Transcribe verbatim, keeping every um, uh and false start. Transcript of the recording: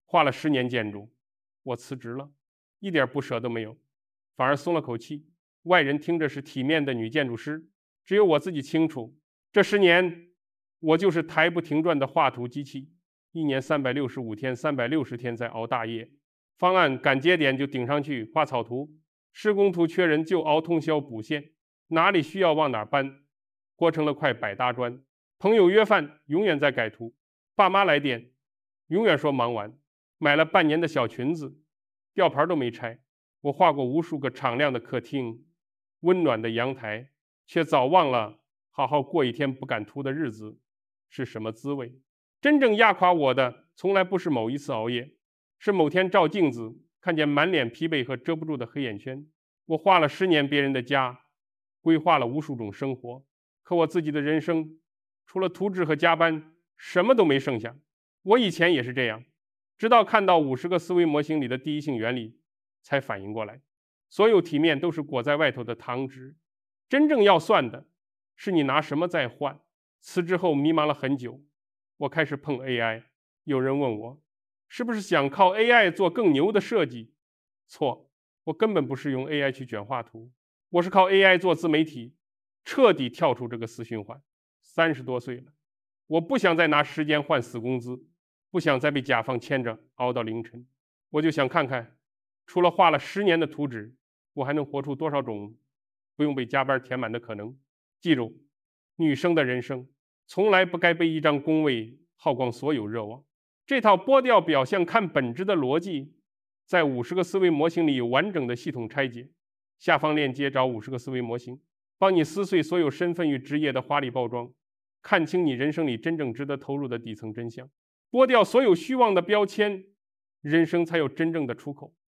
画了十年建筑，我辞职了，一点不舍都没有，反而松了口气。外人听着是体面的女建筑师，只有我自己清楚，这十年我就是台不停转的画图机器，一年三百六十五天，三百六十天在熬大夜。方案赶节点就顶上去画草图，施工图缺人就熬通宵补线，哪里需要往哪搬，活成了块百搭砖。朋友约饭永远在改图，爸妈来电永远说忙完。买了半年的小裙子，吊牌都没拆。我画过无数个敞亮的客厅，温暖的阳台，却早忘了好好过一天不敢涂的日子是什么滋味。真正压垮我的，从来不是某一次熬夜，是某天照镜子看见满脸疲惫和遮不住的黑眼圈。我画了十年别人的家，规划了无数种生活，可我自己的人生除了图纸和加班，什么都没剩下。我以前也是这样，直到看到五十个思维模型里的第一性原理，才反应过来，所有体面都是裹在外头的糖纸，真正要算的是你拿什么在换。辞职后迷茫了很久，我开始碰 A I。 有人问我是不是想靠 A I 做更牛的设计？错，我根本不是用 A I 去卷画图，我是靠 A I 做自媒体，彻底跳出这个死循环。三十多岁了，我不想再拿时间换死工资，不想再被甲方牵着熬到凌晨。我就想看看，除了画了十年的图纸，我还能活出多少种不用被加班填满的可能。记住，女生的人生从来不该被一张工位耗光所有热望。这套剥掉表象看本质的逻辑，在五十个思维模型里有完整的系统拆解。下方链接找五十个思维模型，帮你撕碎所有身份与职业的华丽包装，看清你人生里真正值得投入的底层真相。剥掉所有虚妄的标签，人生才有真正的出口。